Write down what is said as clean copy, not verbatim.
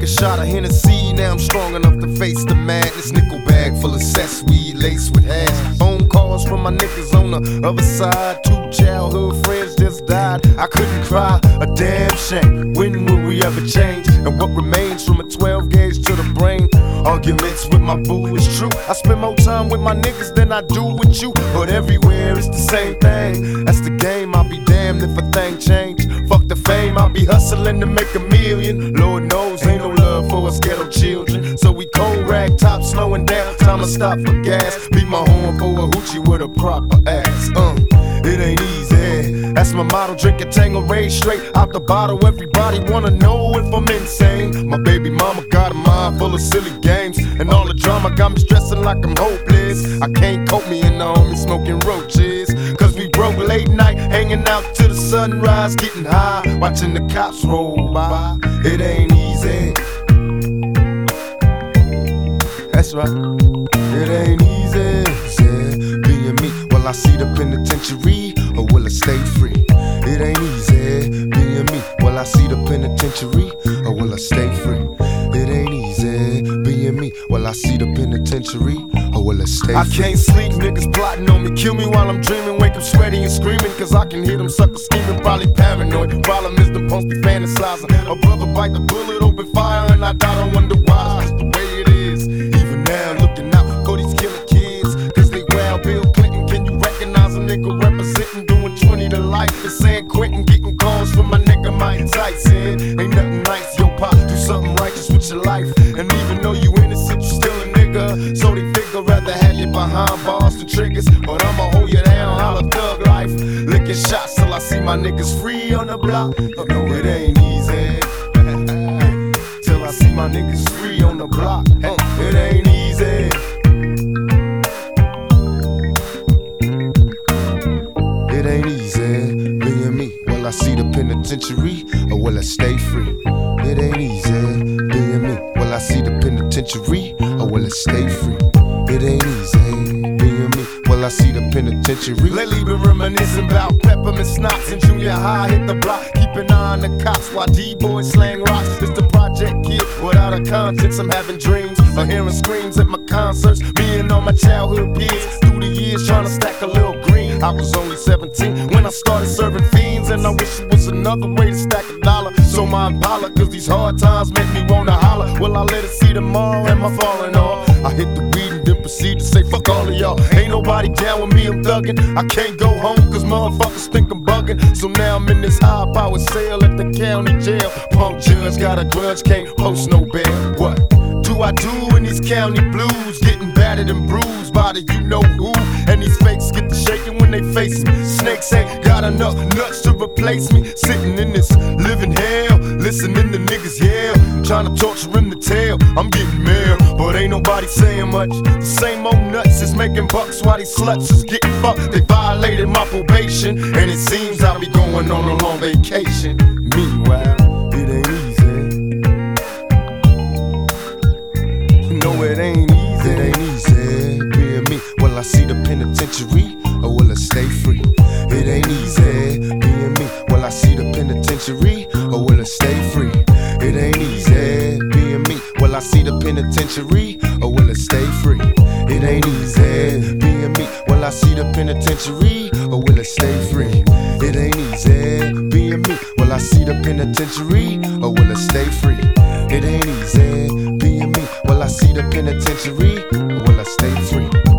a shot of Hennessy. Now I'm strong enough to face the madness. Nickel bag full of cess weed laced with hash. Phone calls from my niggas on the other side. 2 childhood friends just died. I couldn't cry, a damn shame. When will we ever change? And what remains from a 12 gauge to the brain? Arguments with my boo is true. I spend more time with my niggas than I do with you. But everywhere it's the same thing. That's the game, I'll be damned if a thing change. Fuck the fame, I'll be hustling to make $1 million. Lord knows ain't no love for us ghetto children. So we cold rag top, slowing down, time to stop for gas. Beat my horn for a hoochie with a proper ass. It ain't easy. That's my motto, drink a Tanqueray straight out the bottle. Everybody wanna know if I'm insane. My baby mama got a mind full of silly games, and all the drama got me stressing like I'm hopeless. I can't cope me and the homie smoking roaches, cause we broke late night, hanging out till the sunrise, getting high, watching the cops roll by. It ain't easy. That's right. It ain't easy. Being me, will I see the penitentiary or will I stay free? It ain't easy. Being me, will I see the penitentiary or will I stay free? It ain't easy. Being me, will I see the penitentiary or will I stay free? I can't sleep, niggas plotting on me, kill me while I'm dreaming. Wake up sweaty and screaming, cause I can hear them suckers scheming. Probably paranoid, problem is them punks be fantasizing. A brother bite the bullet, open fire, and I die, don't wonder why. That's the way it is. Even now, looking out for these killer kids, cause they wild. Bill Clinton, can you recognize a nigga representing, doing 20 to life? It's San Quentin, getting calls from my nigga Mike Tyson. Ain't nothing nice, yo pop, do something righteous with your life. And even though you innocent, you still a nigga. So they figure rather have you behind bars than triggers. But I'ma hold you down, holla thug life. Licking shots till I see my niggas free on the block. You know it ain't easy. Till I see my niggas free on the block. It ain't easy. It ain't easy. Being me, will I see the penitentiary or will I stay free? It ain't easy. Being me, will I see the penitentiary or will I stay free? It ain't easy. Being me, will I see the penitentiary? Lately been reminiscing about peppermint snots in junior high. Hit the block, keep an eye on the cops while D-boys slang rocks. It's the project kid without a conscience. I'm having dreams of hearing screams at my concerts. Me and all my childhood peers through the years trying to stack a little green. I was only 17 when I started serving fiends, and I wish it was another way to stack a dollar. So my Impala, cause these hard times make me wanna holler. Will I let it see tomorrow? Am I falling off? I hit the weed and then proceed to say fuck all of y'all. Ain't nobody down with me, I'm thuggin'. I can't go home cause motherfuckers think I'm buggin'. So now I'm in this high power sale at the county jail. Punk judge got a grudge, can't post no bail. What do I do in these county blues? Getting battered and bruised by the you know who. And these fakes get to shaking when they face me. Snakes ain't got enough nuts to replace me. Sitting in this living hell, listening to niggas yell, trying to torture him to tell I'm getting mail, but ain't nobody saying much. The same old nuts is making bucks while these sluts is getting fucked. They violated my probation, and it seems I'll be going on a long vacation. Meanwhile, it ain't easy. No, it ain't easy. It ain't easy. Being me, will I see the penitentiary or will I stay free? It ain't easy. Being me, will I see the penitentiary or will I stay free? It ain't easy. Being me, will I see the penitentiary or will I stay free? It ain't easy. Being me, will I see the penitentiary or will I stay free? It ain't easy. Being me, will I see the penitentiary or will I stay free? It ain't easy. Being me, will I see the penitentiary or will I stay free?